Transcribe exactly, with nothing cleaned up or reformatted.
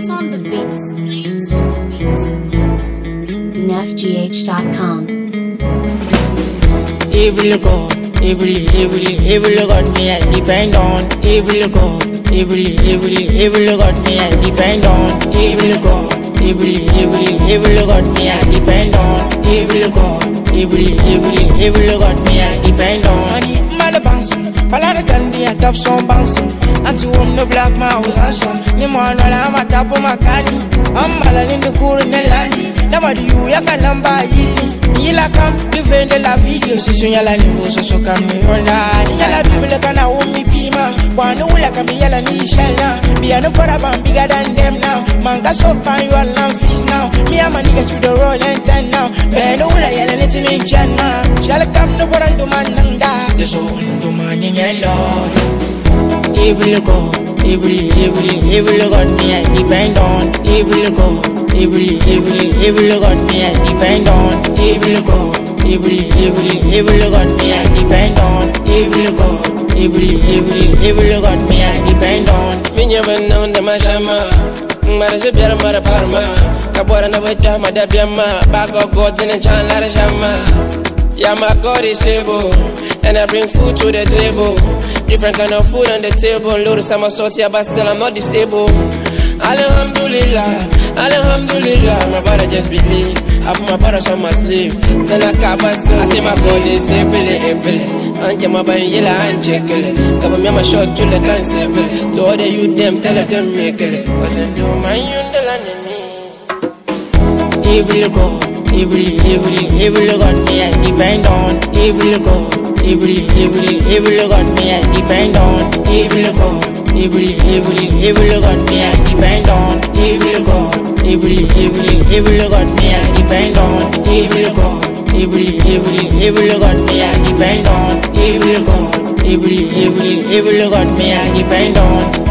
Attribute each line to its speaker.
Speaker 1: Flames on the beats. Flames on the beats. N F G H dot com.
Speaker 2: Evil God, evil, evil, evil God, me I depend on. Evil God, evil, evil, evil God, me I depend on. Evil God, evil, evil, evil God, me I depend on. Evil God, evil, evil, evil God, me I depend on. Money, malabans, palada kandi at top some bounce. And to home no black mouse and some. Ni man wala I'm a top of my candy. I'm malan in the cool in the land. Nobody you ya kalamba yili. Yila kam defend la video sisyo yala ni boso so kami ona. Yala bibele kana umi pima. Wanu wala kami yala ni shala. Biya no para bam bigger than them now. Manga so pan you all on fees now. Me and my niggas with the roll and ten now. Beno wala yala nitin in chana. Shala kam no para do man nanda. Yeso undo man in yellow. Evil God, evil, evil, evil God, me I depend on. Evil God, evil, evil, evil God, me I depend on. Evil God, evil, evil, evil God, me I depend on. Evil God, evil, evil, evil God, me I depend on. Me never know the mashama, mara se biara mara parma, kabora na weta mada biama, bago God in a chan la shama. Yeah, my God is able, and I bring food to the table. Different kind of food on the table. Lord, some are salty, but still I'm not disabled. Alhamdulillah, Alhamdulillah. My brother just believe. I put my brothers on my sleeve. Then I cap I say my God is able, able. And my buying yellow and check it. Cover me my short to the cancel. To all the youth them, tell them make it. Cause I do my young evil God, evil, evil, evil God, me I depend on. Evil God, evil, evil, evil God, me I depend on. Evil God, evil, evil, evil God, me I depend on. Evil God, evil, evil, evil God, me I depend on. Evil God, evil, evil, evil God, me I depend on. Evil God, evil, evil, evil God, me I depend on.